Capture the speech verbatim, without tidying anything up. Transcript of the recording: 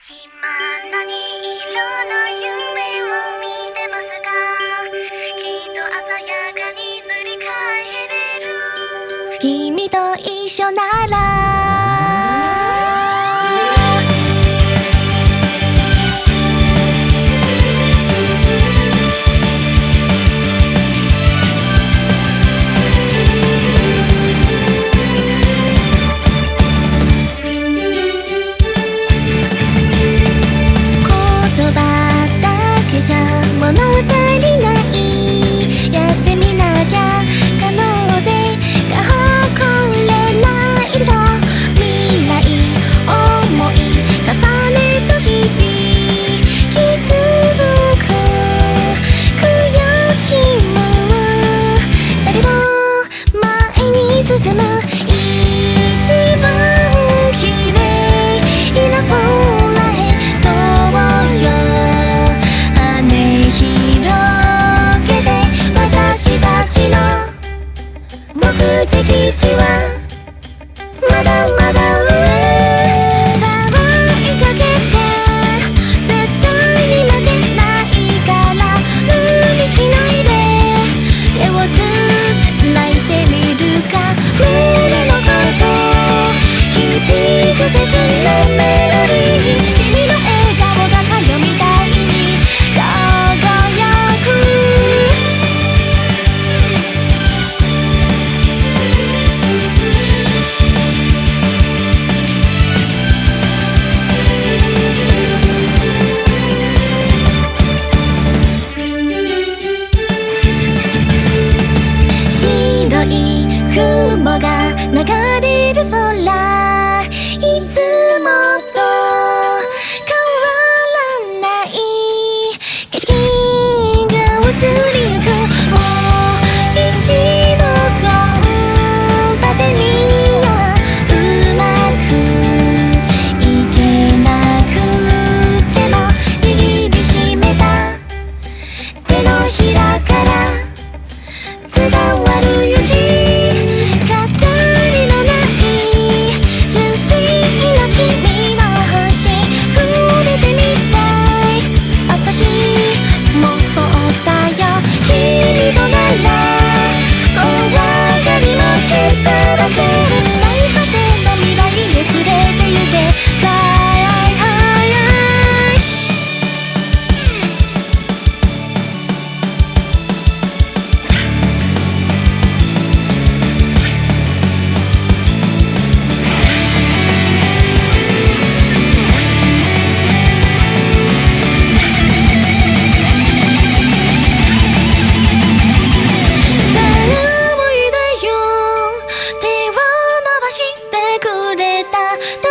今何色の夢を見てますか？きっと鮮やかに塗り替えれる。君と一緒なら物足りない、やってみなきゃ可能性が誇れないでしょ。未来思い重ねと日々気づく悔しむ誰も前に進む一番綺麗な空へ飛ぼうよ。目的地はまだまだ上さあ追いかけて絶対に負けないから無理しないで手をつないでみるか。胸の声響く青春のメロディー、君の笑顔が太陽みたいに輝く。雲が流れる空、いつもと変わらない景色が移りゆく。もう一度頑張ってみよう。うまくいけなくても握りしめた手のひらから伝わる夕日。手を伸ばしてくれた